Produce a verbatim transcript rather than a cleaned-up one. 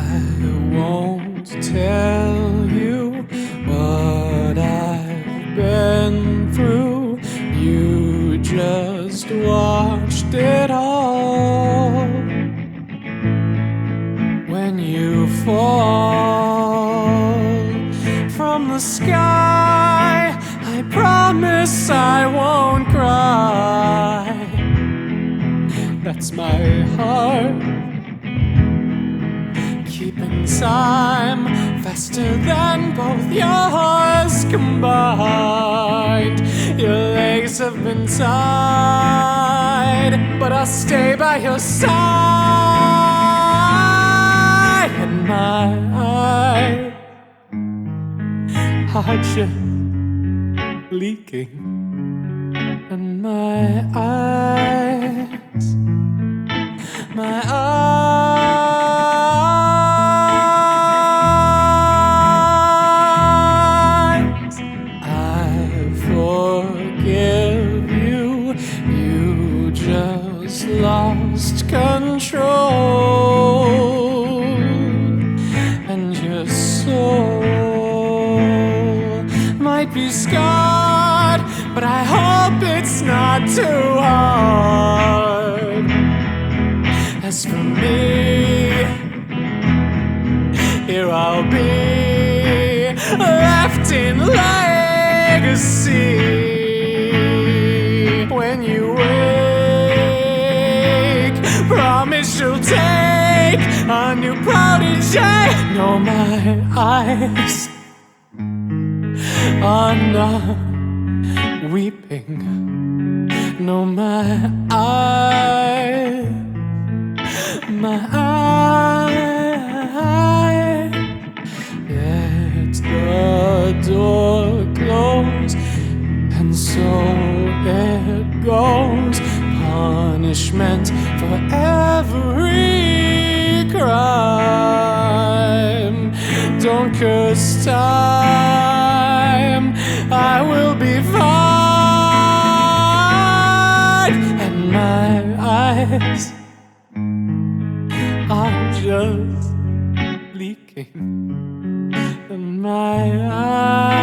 I won't tell you what I've been through. You just watched it all. When you fall from the sky, I promise I won't cry. That's my heart keeping time faster than both yours combined. Your legs have been tied, but I'll stay by your side. And my eyes are just leaking, and my eyes, my eyes, I forgive you. You just lost control, and your soul might be scarred, but I hope it's not too hard. As for me, here I'll be, left in legacy. When you wake, promise you'll take a new protege. No, my eyes are not weeping. No, my eyes, my eyes, let the door close, and so it goes. Punishment for every crime. Don't curse time, I will be fine. And my eyes are just leaking, and my eyes